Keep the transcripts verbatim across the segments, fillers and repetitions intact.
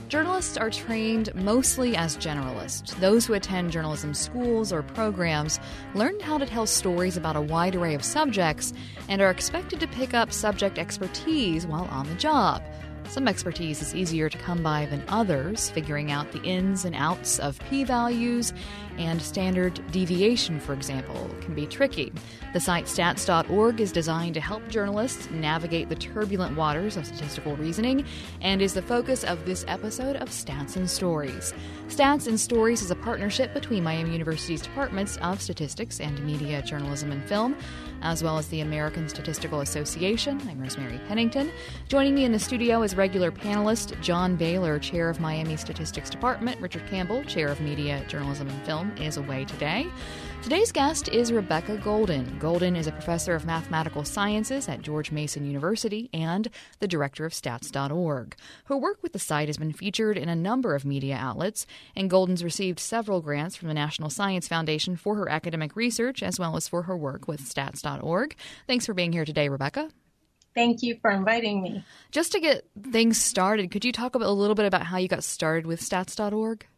Journalists are trained mostly as generalists. Those who attend journalism schools or programs learn how to tell stories about a wide array of subjects and are expected to pick up subject expertise while on the job. Some expertise is easier to come by than others. Figuring out the ins and outs of p-values and standard deviation, for example, can be tricky. The site stats dot org is designed to help journalists navigate the turbulent waters of statistical reasoning and is the focus of this episode of Stats and Stories. Stats and Stories is a partnership between Miami University's Departments of Statistics and Media, Journalism, and Film, as well as the American Statistical Association. I'm Rosemary Pennington. Joining me in the studio is regular panelist John Baylor, Chair of Miami Statistics Department. Richard Campbell, Chair of Media, Journalism, and Film, is away today. Today's guest is Rebecca Golden. Golden is a professor of mathematical sciences at George Mason University and the director of stats dot org. Her work with the site has been featured in a number of media outlets, and Golden's received several grants from the National Science Foundation for her academic research as well as for her work with stats dot org. Thanks for being here today, Rebecca. Thank you for inviting me. Just to get things started, could you talk a little bit about how you got started with stats dot org?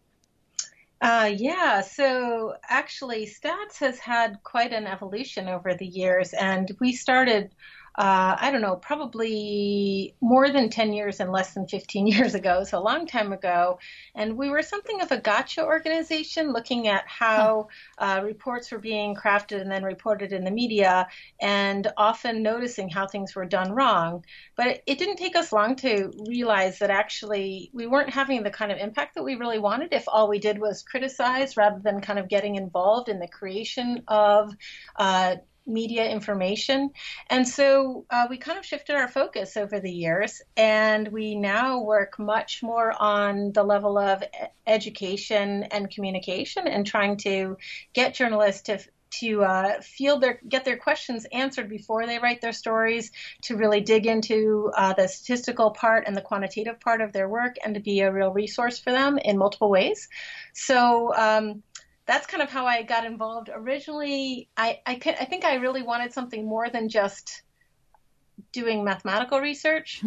Uh, yeah, so actually Stats has had quite an evolution over the years, and we started, uh, I don't know, probably more than ten years and less than fifteen years ago, so a long time ago, and we were something of a gotcha organization looking at how uh, reports were being crafted and then reported in the media, and often noticing how things were done wrong. But it, it didn't take us long to realize that actually we weren't having the kind of impact that we really wanted if all we did was criticize rather than kind of getting involved in the creation of uh, media information. And so uh, we kind of shifted our focus over the years, and we now work much more on the level of education and communication and trying to get journalists to to uh, field their, get their questions answered before they write their stories, to really dig into uh, the statistical part and the quantitative part of their work, and to be a real resource for them in multiple ways. So um, that's kind of how I got involved. Originally, I, I, I think I really wanted something more than just doing mathematical research.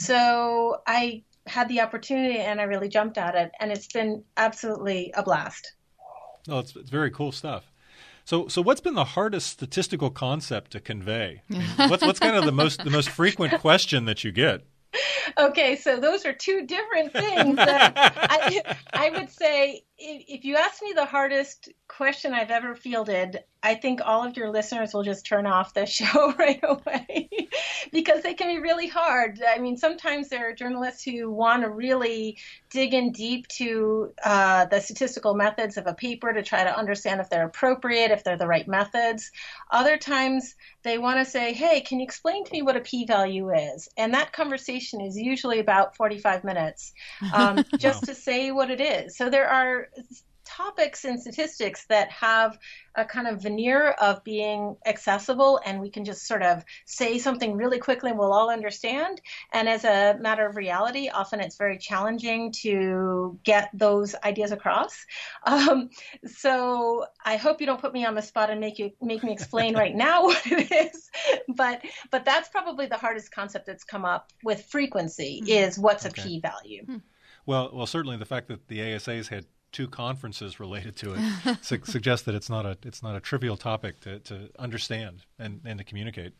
So I had the opportunity and I really jumped at it, and it's been absolutely a blast. Oh, it's, it's very cool stuff. So, so what's been the hardest statistical concept to convey? I mean, what's what's kind of the most the most frequent question that you get? Okay, so those are two different things. That I, I would say if, if you ask me the hardest question I've ever fielded, I think all of your listeners will just turn off the show right away because they can be really hard. I mean, sometimes there are journalists who want to really dig in deep to uh, the statistical methods of a paper to try to understand if they're appropriate, if they're the right methods. Other times they want to say, hey, can you explain to me what a p-value is? And that conversation is usually about forty-five minutes um, just to say what it is. So there are topics in statistics that have a kind of veneer of being accessible, and we can just sort of say something really quickly and we'll all understand. And as a matter of reality, often it's very challenging to get those ideas across. Um, so I hope you don't put me on the spot and make you make me explain right now what it is. But but that's probably the hardest concept that's come up with frequency is what's okay. a p-value. Well, well, certainly the fact that the A S A's had two conferences related to it su- suggests that it's not a it's not a trivial topic to, to understand and, and to communicate.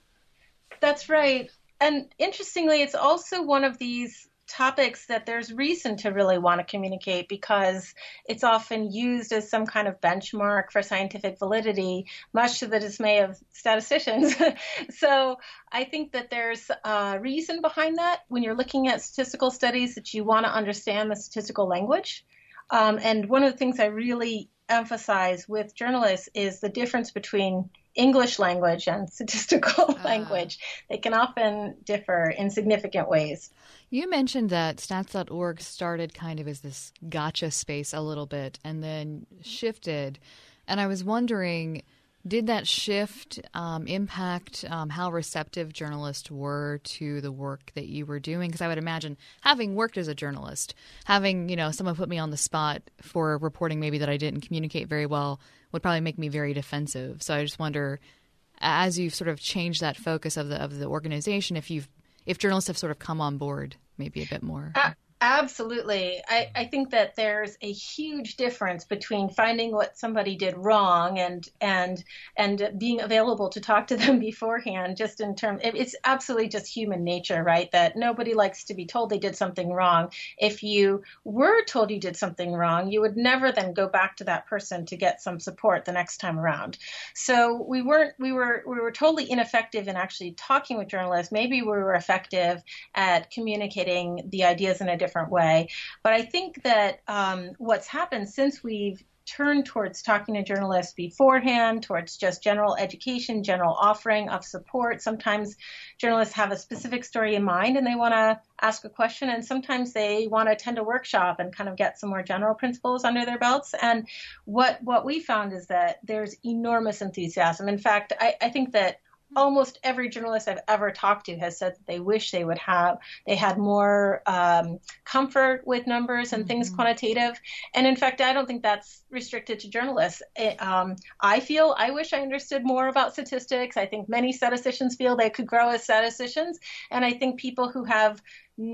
That's right. And interestingly, it's also one of these topics that there's reason to really want to communicate because it's often used as some kind of benchmark for scientific validity, much to the dismay of statisticians. So I think that there's a reason behind that when you're looking at statistical studies that you want to understand the statistical language. Um, and one of the things I really emphasize with journalists is the difference between English language and statistical uh, language. They can often differ in significant ways. You mentioned that stats dot org started kind of as this gotcha space a little bit and then shifted. And I was wondering, did that shift um, impact um, how receptive journalists were to the work that you were doing? Because I would imagine, having worked as a journalist, having, you know, someone put me on the spot for reporting maybe that I didn't communicate very well would probably make me very defensive. So I just wonder, as you've sort of changed that focus of the of the organization, if you've if journalists have sort of come on board maybe a bit more. Uh- Absolutely. I, I think that there's a huge difference between finding what somebody did wrong and and and being available to talk to them beforehand, just in terms, it, it's absolutely just human nature, right? That nobody likes to be told they did something wrong. If you were told you did something wrong, you would never then go back to that person to get some support the next time around. So we weren't, we were, we were totally ineffective in actually talking with journalists. Maybe we were effective at communicating the ideas in a different way. But I think that um, what's happened since we've turned towards talking to journalists beforehand, towards just general education, general offering of support. Sometimes journalists have a specific story in mind and they want to ask a question, and sometimes they want to attend a workshop and kind of get some more general principles under their belts. And what what we found is that there's enormous enthusiasm. In fact, I, I think that almost every journalist I've ever talked to has said that they wish they would have, they had more um, comfort with numbers and mm-hmm. things quantitative. And in fact, I don't think that's restricted to journalists. It, um, I feel, I wish I understood more about statistics. I think many statisticians feel they could grow as statisticians. And I think people who have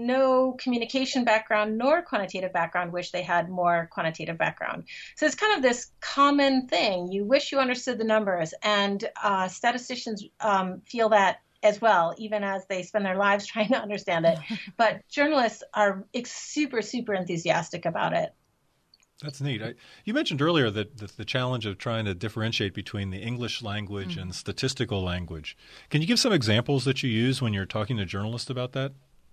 no communication background nor quantitative background wish they had more quantitative background. So it's kind of this common thing. You wish you understood the numbers, and uh, statisticians um, feel that as well, even as they spend their lives trying to understand it. But journalists are super, super enthusiastic about it. That's neat. I, you mentioned earlier that, that the challenge of trying to differentiate between the English language mm-hmm. and statistical language. Can you give some examples that you use when you're talking to journalists about that?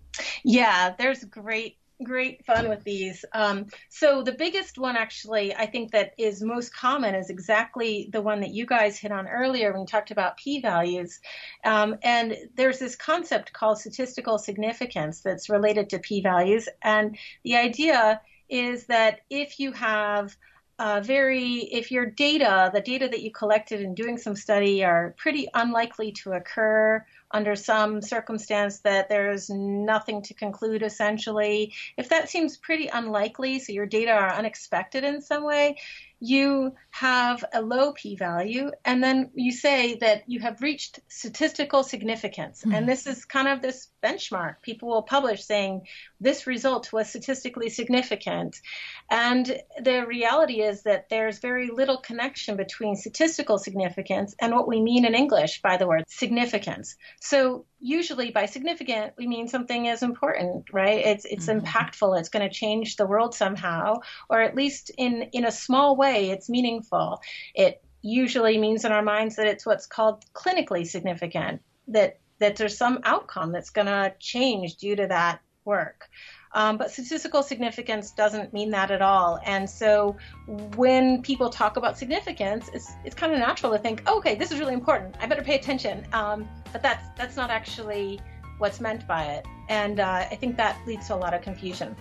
Yeah, there's great, great fun with these. Um, so the biggest one, actually, I think that is most common is exactly the one that you guys hit on earlier when you talked about p-values. Um, and there's this concept called statistical significance that's related to p-values. And the idea is that if you have Uh, very, if your data, the data that you collected in doing some study are pretty unlikely to occur under some circumstance that there's nothing to conclude essentially, if that seems pretty unlikely, so your data are unexpected in some way, you have a low p-value, and then you say that you have reached statistical significance. Mm-hmm. And this is kind of this benchmark. People will publish saying this result was statistically significant. And the reality is that there's very little connection between statistical significance and what we mean in English by the word significance. So usually by significant, we mean something is important, right? It's it's mm-hmm. impactful. It's going to change the world somehow, or at least in, in a small way, it's meaningful. It usually means in our minds that it's what's called clinically significant, that, that there's some outcome that's going to change due to that work. Um, but statistical significance doesn't mean that at all. And so when people talk about significance, it's it's kind of natural to think, oh, okay, this is really important. I better pay attention. Um, but that's that's not actually what's meant by it. And uh, I think that leads to a lot of confusion.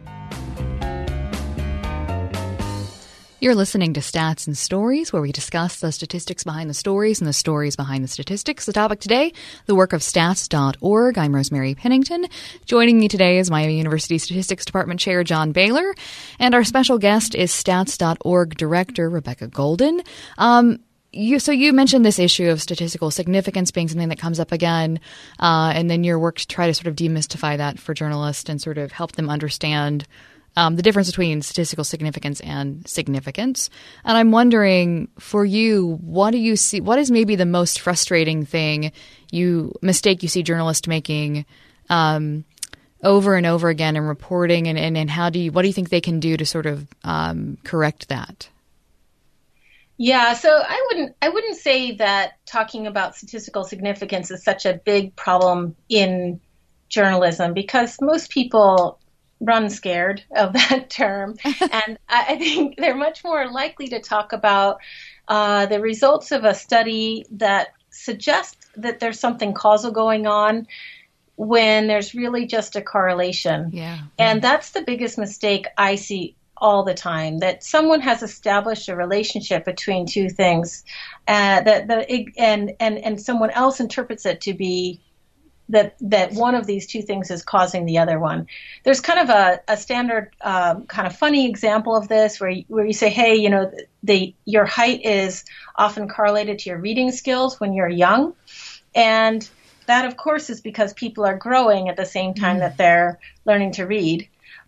You're listening to Stats and Stories, where we discuss the statistics behind the stories and the stories behind the statistics. The topic today, the work of stats dot org. I'm Rosemary Pennington. Joining me today is Miami University Statistics Department Chair John Baylor, and our special guest is stats dot org Director Rebecca Golden. Um, You, so you mentioned this issue of statistical significance being something that comes up again, uh, and then your work to try to sort of demystify that for journalists and sort of help them understand um, the difference between statistical significance and significance. And I'm wondering, for you, what do you see? What is maybe the most frustrating thing you mistake you see journalists making um, over and over again in reporting, and, and, and how do you? What do you think they can do to sort of um, correct that? Yeah, so I wouldn't I wouldn't say that talking about statistical significance is such a big problem in journalism, because most people run scared of that term. And I think they're much more likely to talk about uh, the results of a study that suggests that there's something causal going on when there's really just a correlation. Yeah. And that's the biggest mistake I see all the time, that someone has established a relationship between two things, uh, that the and and and someone else interprets it to be that that one of these two things is causing the other one. There's kind of a, a standard um, kind of funny example of this where you, where you say, hey, you know, the your height is often correlated to your reading skills when you're young, and that of course is because people are growing at the same time mm. that they're learning to read.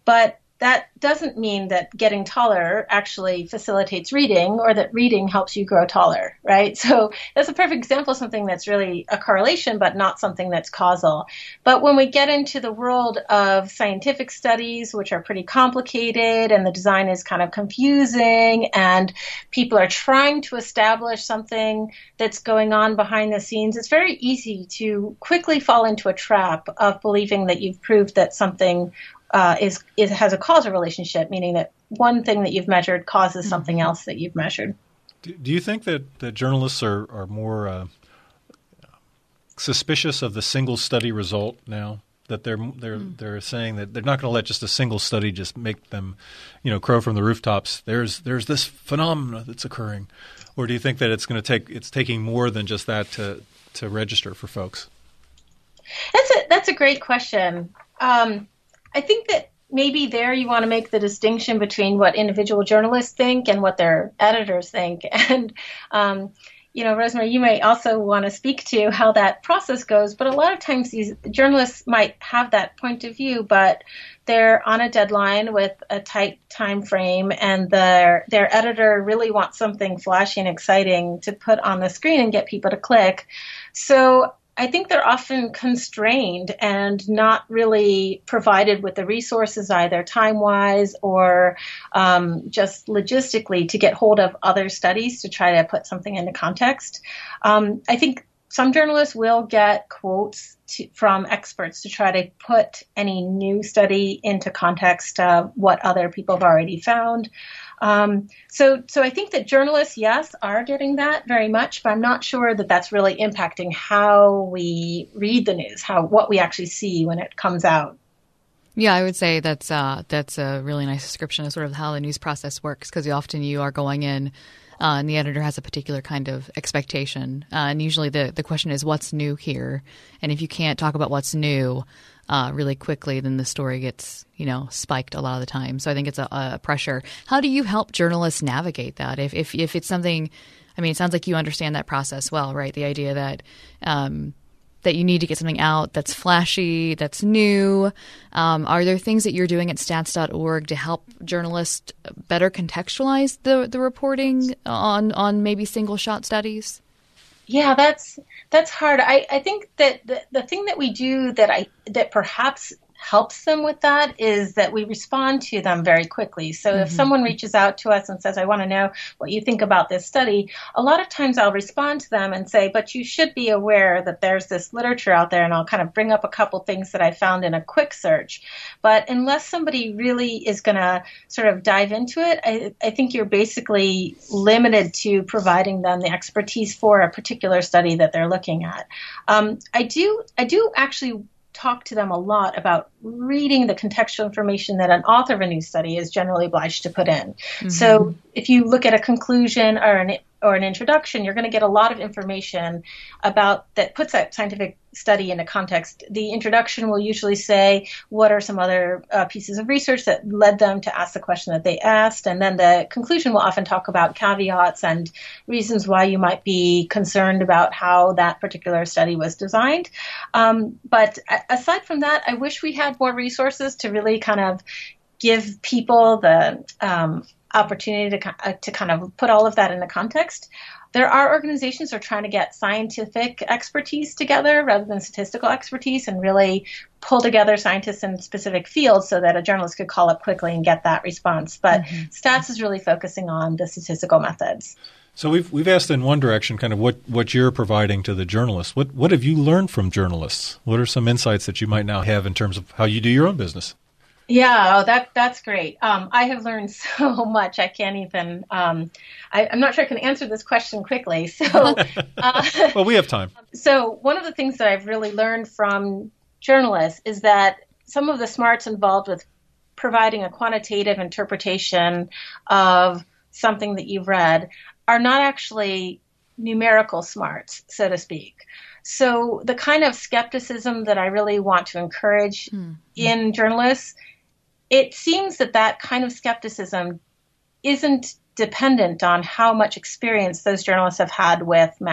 but that doesn't mean that getting taller actually facilitates reading or that reading helps you grow taller, right? So that's a perfect example of something that's really a correlation, but not something that's causal. But when we get into the world of scientific studies, which are pretty complicated and the design is kind of confusing and people are trying to establish something that's going on behind the scenes, it's very easy to quickly fall into a trap of believing that you've proved that something Uh, is it has a causal relationship, meaning that one thing that you've measured causes something else that you've measured. Do, do you think that, that journalists are, are more uh, suspicious of the single study result now? That they're they're mm. they're saying that they're not going to let just a single study just make them, you know, crow from the rooftops. There's there's this phenomena that's occurring, or do you think that it's going to take it's taking more than just that to to register for folks? That's a that's a great question. Um, I think that maybe there you want to make the distinction between what individual journalists think and what their editors think. And, um, you know, Rosemary, you may also want to speak to how that process goes. But a lot of times these journalists might have that point of view, but they're on a deadline with a tight time frame, and their their editor really wants something flashy and exciting to put on the screen and get people to click. So I think they're often constrained and not really provided with the resources either time-wise or um, just logistically to get hold of other studies to try to put something into context. Um, I think some journalists will get quotes to, from experts to try to put any new study into context of what other people have already found. Um, so, so I think that journalists, yes, are getting that very much, but I'm not sure that that's really impacting how we read the news, how what we actually see when it comes out. Yeah, I would say that's uh, that's a really nice description of sort of how the news process works, because often you are going in uh, and the editor has a particular kind of expectation. Uh, and usually the, the question is, what's new here? And if you can't talk about what's new uh, really quickly, then the story gets, you know, spiked a lot of the time. So I think it's a, a pressure. How do you help journalists navigate that? If, if, if it's something, I mean, it sounds like you understand that process well, right? The idea that um, that you need to get something out that's flashy, that's new. Um, are there things that you're doing at stats dot org to help journalists better contextualize the, the reporting on, on maybe single shot studies? Yeah, that's that's hard. I, I think that the, the thing that we do that I that perhaps helps them with that is that we respond to them very quickly. So mm-hmm. if someone reaches out to us and says, I want to know what you think about this study, a lot of times I'll respond to them and say, but you should be aware that there's this literature out there, and I'll kind of bring up a couple things that I found in a quick search. But unless somebody really is going to sort of dive into it, I, I think you're basically limited to providing them the expertise for a particular study that they're looking at. Um, I do, I do actually talk to them a lot about reading the contextual information that an author of a new study is generally obliged to put in. Mm-hmm. So if you look at a conclusion or an or an introduction, you're going to get a lot of information about that puts that scientific study into context. The introduction will usually say what are some other uh, pieces of research that led them to ask the question that they asked, and then the conclusion will often talk about caveats and reasons why you might be concerned about how that particular study was designed. Um, but aside from that, I wish we had more resources to really kind of give people the um, opportunity to, uh, to kind of put all of that into context. There are organizations that are trying to get scientific expertise together rather than statistical expertise and really pull together scientists in specific fields so that a journalist could call up quickly and get that response. But mm-hmm. Stats is really focusing on the statistical methods. So we've we've asked in one direction kind of what, what you're providing to the journalists. What what have you learned from journalists? What are some insights that you might now have in terms of how you do your own business? Yeah, oh, that that's great. Um, I have learned so much. I can't even. Um, I, I'm not sure I can answer this question quickly. So, uh, well, we have time. So, one of the things that I've really learned from journalists is that some of the smarts involved with providing a quantitative interpretation of something that you've read are not actually numerical smarts, so to speak. So, the kind of skepticism that I really want to encourage mm-hmm. in journalists, it seems that that kind of skepticism isn't dependent on how much experience those journalists have had with math.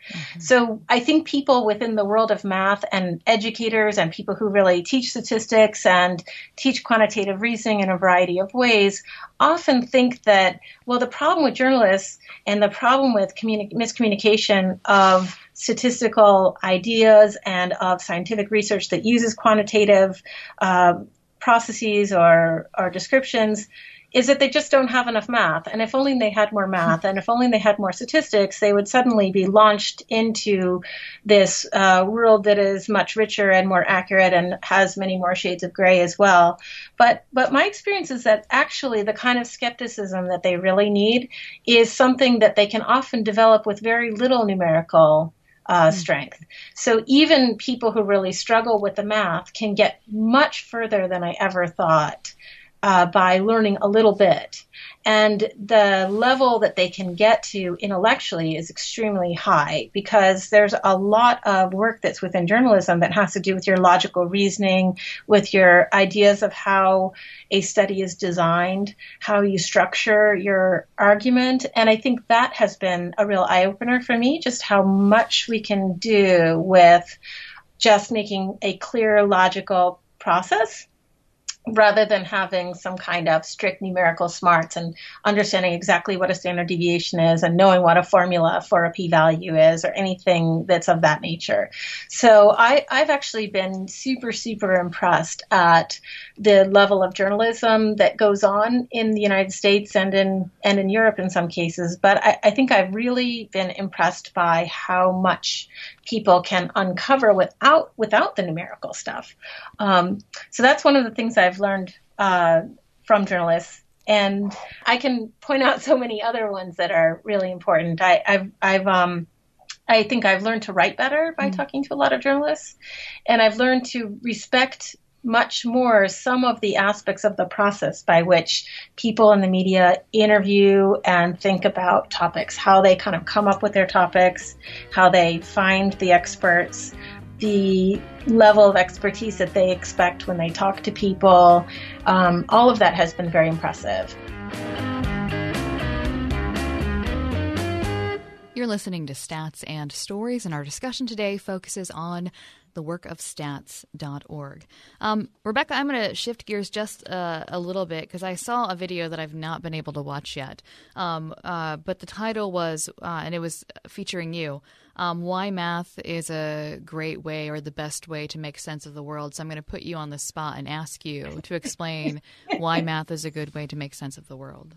Mm-hmm. So I think people within the world of math and educators and people who really teach statistics and teach quantitative reasoning in a variety of ways often think that, well, the problem with journalists and the problem with communi- miscommunication of statistical ideas and of scientific research that uses quantitative uh, processes or, or descriptions is that they just don't have enough math. And if only they had more math and if only they had more statistics, they would suddenly be launched into this uh, world that is much richer and more accurate and has many more shades of gray as well. But but my experience is that actually the kind of skepticism that they really need is something that they can often develop with very little numerical Uh, strength. So even people who really struggle with the math can get much further than I ever thought uh, by learning a little bit. And the level that they can get to intellectually is extremely high because there's a lot of work that's within journalism that has to do with your logical reasoning, with your ideas of how a study is designed, how you structure your argument. And I think that has been a real eye-opener for me, just how much we can do with just making a clear, logical process rather than having some kind of strict numerical smarts and understanding exactly what a standard deviation is and knowing what a formula for a p-value is or anything that's of that nature. So I, I've actually been super, super impressed at the level of journalism that goes on in the United States and in and in Europe in some cases. But I, I think I've really been impressed by how much people can uncover without without the numerical stuff. Um, so that's one of the things I've learned uh, from journalists. And I can point out so many other ones that are really important. I, I've, I've, um, I think I've learned to write better by mm. talking to a lot of journalists, and I've learned to respect much more some of the aspects of the process by which people in the media interview and think about topics, how they kind of come up with their topics, how they find the experts, the level of expertise that they expect when they talk to people. Um, all of that has been very impressive. You're listening to Stats and Stories, and our discussion today focuses on the work of stats dot org. Um, Rebecca, I'm going to shift gears just uh, a little bit because I saw a video that I've not been able to watch yet. Um, uh, but the title was, uh, and it was featuring you, um, Why Math is a Great Way or the Best Way to Make Sense of the World. So I'm going to put you on the spot and ask you to explain why math is a good way to make sense of the world.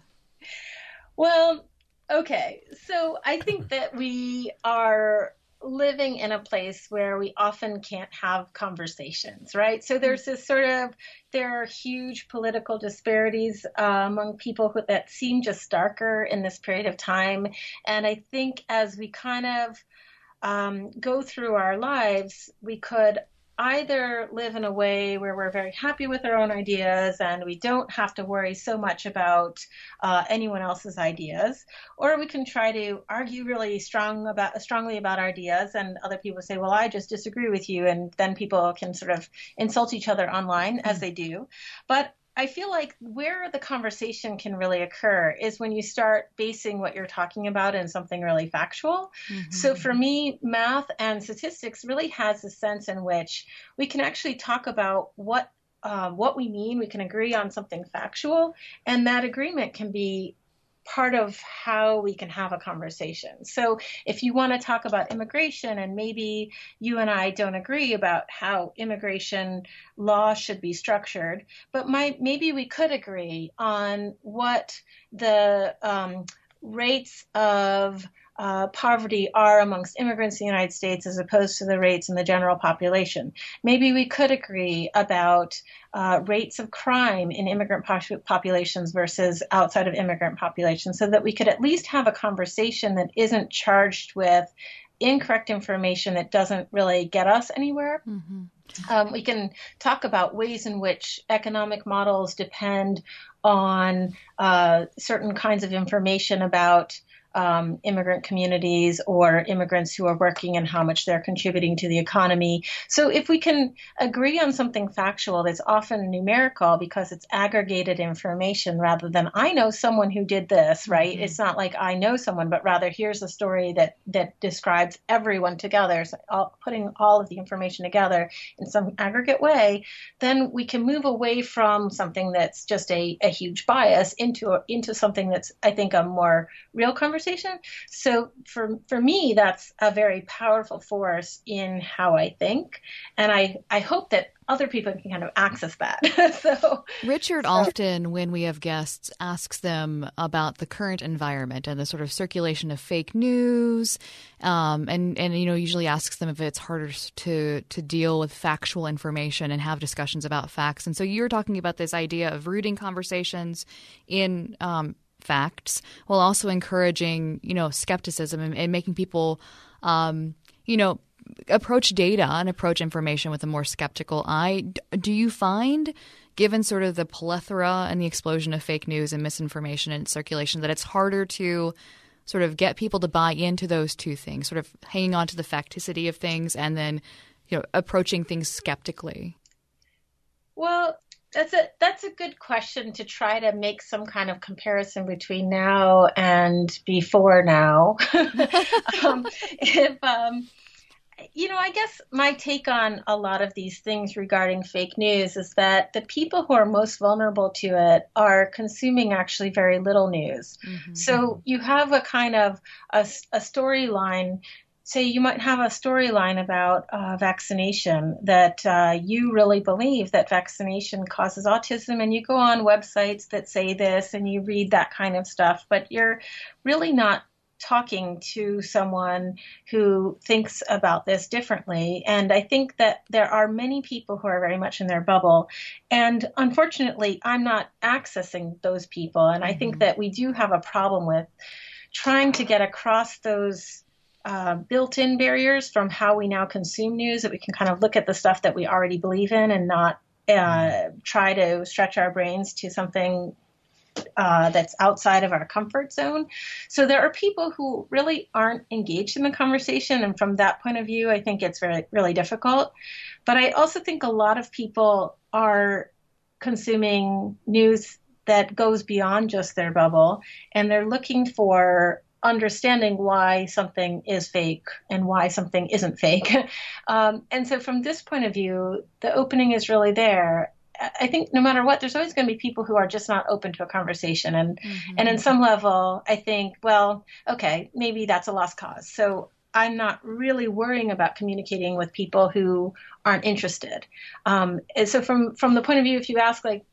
Well, okay. So I think that we are living in a place where we often can't have conversations, right? So there's this sort of, there are huge political disparities uh, among people who, that seem just starker in this period of time. And I think as we kind of um, go through our lives, we could either live in a way where we're very happy with our own ideas and we don't have to worry so much about uh, anyone else's ideas, or we can try to argue really strong about strongly about our ideas, and other people say, well, I just disagree with you, and then people can sort of insult each other online, as they do. But I feel like where the conversation can really occur is when you start basing what you're talking about in something really factual. Mm-hmm. So for me, math and statistics really has a sense in which we can actually talk about what uh, what we mean. We can agree on something factual, and that agreement can be part of how we can have a conversation. So if you want to talk about immigration and maybe you and I don't agree about how immigration law should be structured, but my, maybe we could agree on what the um, rates of Uh, poverty are amongst immigrants in the United States as opposed to the rates in the general population. Maybe we could agree about uh, rates of crime in immigrant po- populations versus outside of immigrant populations, so that we could at least have a conversation that isn't charged with incorrect information that doesn't really get us anywhere. Mm-hmm. Um, we can talk about ways in which economic models depend on uh, certain kinds of information about um, immigrant communities or immigrants who are working and how much they're contributing to the economy. So if we can agree on something factual that's often numerical because it's aggregated information rather than I know someone who did this, right? Mm-hmm. It's not like I know someone, but rather here's a story that, that describes everyone together, so all, putting all of the information together in some aggregate way, then we can move away from something that's just a, a huge bias into a, into something that's, I think, a more real conversation. So for for me, that's a very powerful force in how I think, and I, I hope that other people can kind of access that. so Richard so. often, when we have guests, asks them about the current environment and the sort of circulation of fake news, um, and and you know usually asks them if it's harder to to deal with factual information and have discussions about facts. And so you're talking about this idea of rooting conversations in um, facts while also encouraging, you know, skepticism and, and making people, um, you know, approach data and approach information with a more skeptical eye. Do you find, given sort of the plethora and the explosion of fake news and misinformation in circulation, that it's harder to sort of get people to buy into those two things, sort of hanging on to the facticity of things and then, you know, approaching things skeptically? Well, That's a that's a good question to try to make some kind of comparison between now and before now. um, if um, you know, I guess my take on a lot of these things regarding fake news is that the people who are most vulnerable to it are consuming actually very little news. Mm-hmm. So you have a kind of a, a storyline. Say you might have a storyline about uh, vaccination that uh, you really believe that vaccination causes autism, and you go on websites that say this and you read that kind of stuff, but you're really not talking to someone who thinks about this differently. And I think that there are many people who are very much in their bubble. And unfortunately, I'm not accessing those people. And I think mm-hmm. that we do have a problem with trying to get across those Uh, built-in barriers from how we now consume news, that we can kind of look at the stuff that we already believe in and not uh, try to stretch our brains to something uh, that's outside of our comfort zone. So there are people who really aren't engaged in the conversation. And from that point of view, I think it's very, really difficult. But I also think a lot of people are consuming news that goes beyond just their bubble, and they're looking for understanding why something is fake and why something isn't fake. Um, and so from this point of view, the opening is really there. I think no matter what, there's always going to be people who are just not open to a conversation. And, mm-hmm. and in some level, I think, well, okay, maybe that's a lost cause. So I'm not really worrying about communicating with people who aren't interested. Um, and so from, from the point of view, if you ask, like,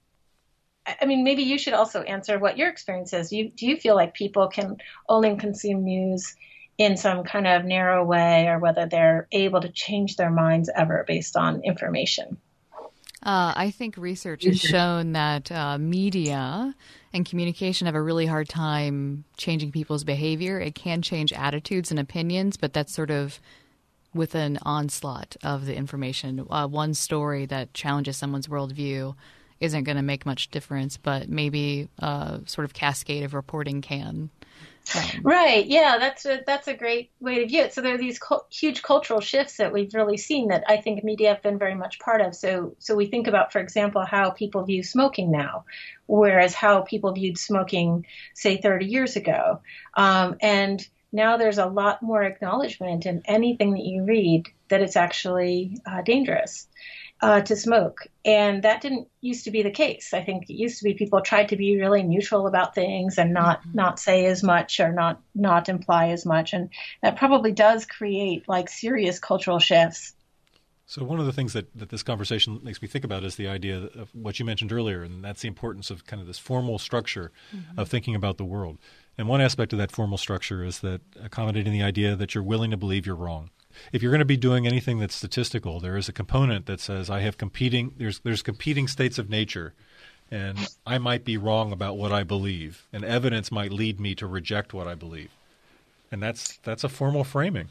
I mean, maybe you should also answer what your experience is. Do you, do you feel like people can only consume news in some kind of narrow way, or whether they're able to change their minds ever based on information? Uh, I think research has shown that uh, media and communication have a really hard time changing people's behavior. It can change attitudes and opinions, but that's sort of with an onslaught of the information. Uh, one story that challenges someone's worldview isn't going to make much difference, but maybe a sort of cascade of reporting can. Um, right. Yeah, that's a, that's a great way to view it. So there are these cu- huge cultural shifts that we've really seen that I think media have been very much part of. So so we think about, for example, how people view smoking now, whereas how people viewed smoking, say, thirty years ago. Um, and now there's a lot more acknowledgement in anything that you read that it's actually uh, dangerous uh, to smoke. And that didn't used to be the case. I think it used to be people tried to be really neutral about things and not, mm-hmm. not say as much or not, not imply as much. And that probably does create like serious cultural shifts. So one of the things that, that this conversation makes me think about is the idea of what you mentioned earlier, and that's the importance of kind of this formal structure mm-hmm. of thinking about the world. And one aspect of that formal structure is that accommodating the idea that you're willing to believe you're wrong. If you're going to be doing anything that's statistical, there is a component that says I have competing there's there's competing states of nature, and I might be wrong about what I believe, and evidence might lead me to reject what I believe. And that's that's a formal framing.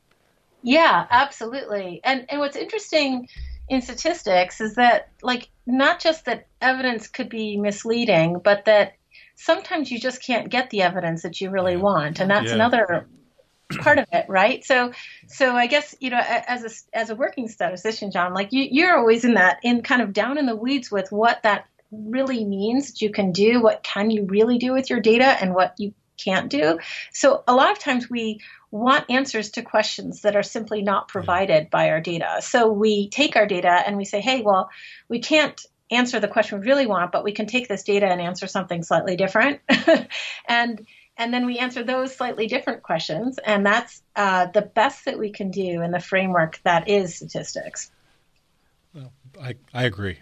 Yeah, absolutely. And and what's interesting in statistics is that, like, not just that evidence could be misleading, but that sometimes you just can't get the evidence that you really want. And that's yeah. another part of it, right? So, so I guess, you know, as a, as a working statistician, John, like you, you're always in that, in kind of down in the weeds with what that really means that you can do, what can you really do with your data and what you can't do. So a lot of times we want answers to questions that are simply not provided by our data. So we take our data and we say, hey, well, we can't answer the question we really want, but we can take this data and answer something slightly different. and and then we answer those slightly different questions. And that's uh, the best that we can do in the framework that is statistics. Well, I, I agree.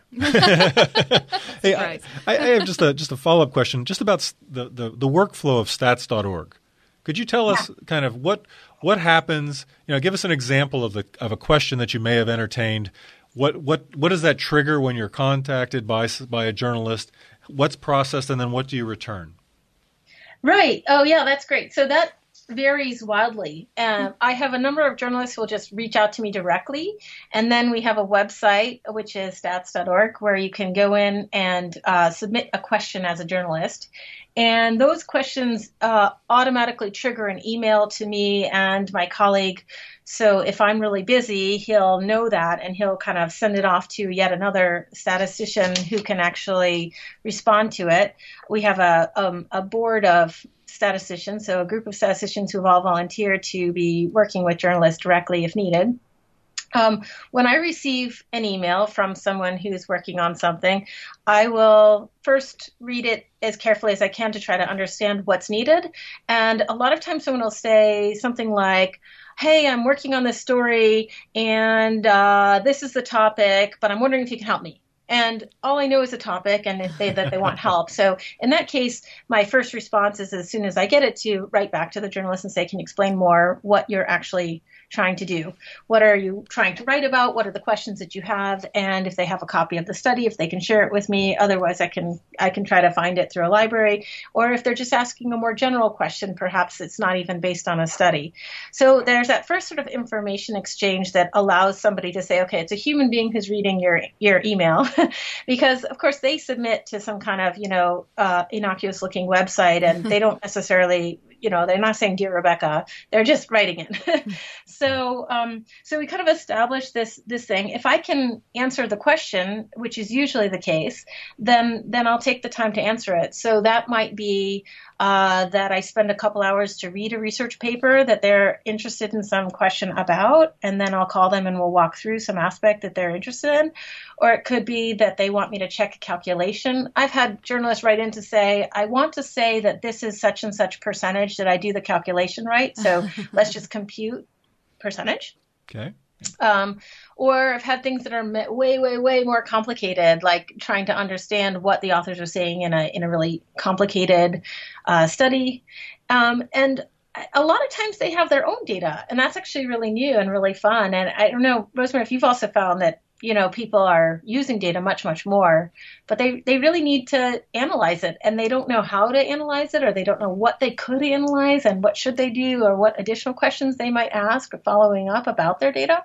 Hey, I, I have just a just a follow-up question just about the, the, the workflow of stats dot org. Could you tell us yeah. kind of what what happens, you know, give us an example of the of a question that you may have entertained. What what what does that trigger when you're contacted by by a journalist? What's processed and then what do you return? Right. Oh, yeah, that's great. So that varies wildly. Um, I have a number of journalists who will just reach out to me directly. And then we have a website, which is stats dot org, where you can go in and uh, submit a question as a journalist. And those questions uh, automatically trigger an email to me and my colleague. So if I'm really busy, he'll know that and he'll kind of send it off to yet another statistician who can actually respond to it. We have a, um, a board of statisticians, so a group of statisticians who have all volunteered to be working with journalists directly if needed. Um, when I receive an email from someone who's working on something, I will first read it as carefully as I can to try to understand what's needed. And a lot of times someone will say something like, hey, I'm working on this story and uh, this is the topic, but I'm wondering if you can help me. And all I know is a topic and if they, that they want help. So in that case, my first response is as soon as I get it to write back to the journalist and say, can you explain more what you're actually trying to do? What are you trying to write about? What are the questions that you have? And if they have a copy of the study, if they can share it with me, otherwise I can I can try to find it through a library. Or if they're just asking a more general question, perhaps it's not even based on a study. So there's that first sort of information exchange that allows somebody to say, okay, it's a human being who's reading your your email. Because, of course, they submit to some kind of, you know, uh, innocuous looking website and they don't necessarily, you know, they're not saying, dear Rebecca, they're just writing it. so um, so we kind of established this this thing. If I can answer the question, which is usually the case, then then I'll take the time to answer it. So that might be uh, that I spend a couple hours to read a research paper that they're interested in some question about, and then I'll call them and we'll walk through some aspect that they're interested in. Or it could be that they want me to check a calculation. I've had journalists write in to say, I want to say that this is such and such percentage. Did I do the calculation right? So let's just compute percentage. Okay. Um, or I've had things that are way, way, way more complicated, like trying to understand what the authors are saying in a in a really complicated uh, study. Um, and a lot of times they have their own data, and that's actually really new and really fun. And I don't know, Rosemary, if you've also found that, you know, people are using data much, much more, but they, they really need to analyze it, and they don't know how to analyze it, or they don't know what they could analyze and what should they do, or what additional questions they might ask following up about their data.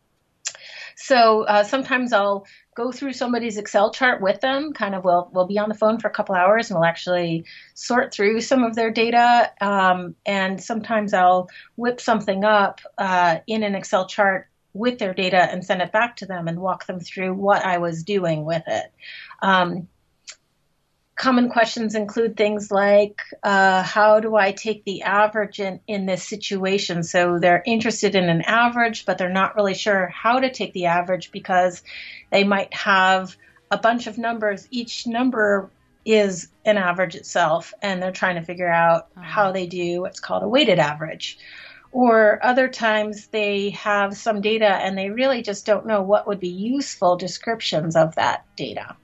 So uh, sometimes I'll go through somebody's Excel chart with them, kind of we'll, we'll be on the phone for a couple hours and we'll actually sort through some of their data. Um, and sometimes I'll whip something up uh, in an Excel chart with their data and send it back to them and walk them through what I was doing with it. Um, common questions include things like, uh, how do I take the average in, in this situation? So they're interested in an average, but they're not really sure how to take the average because they might have a bunch of numbers. Each number is an average itself, and they're trying to figure out uh-huh. how they do what's called a weighted average. Or other times they have some data and they really just don't know what would be useful descriptions of that data.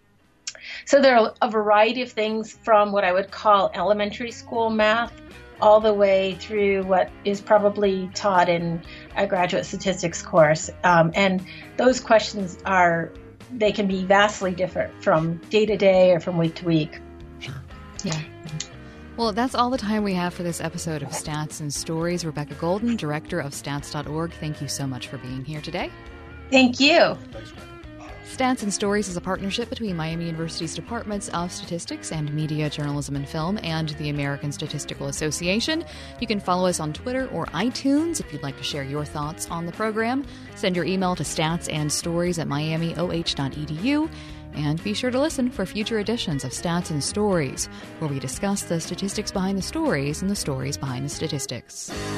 So there are a variety of things from what I would call elementary school math all the way through what is probably taught in a graduate statistics course. Um, and those questions are, they can be vastly different from day to day or from week to week. Sure. Yeah. Well, that's all the time we have for this episode of Stats and Stories. Rebecca Golden, director of stats dot org, thank you so much for being here today. Thank you. Thanks, Rebecca. Stats and Stories is a partnership between Miami University's Departments of Statistics and Media, Journalism, and Film and the American Statistical Association. You can follow us on Twitter or iTunes if you'd like to share your thoughts on the program. Send your email to statsandstories at miami o h dot e d u. And be sure to listen for future editions of Stats and Stories, where we discuss the statistics behind the stories and the stories behind the statistics.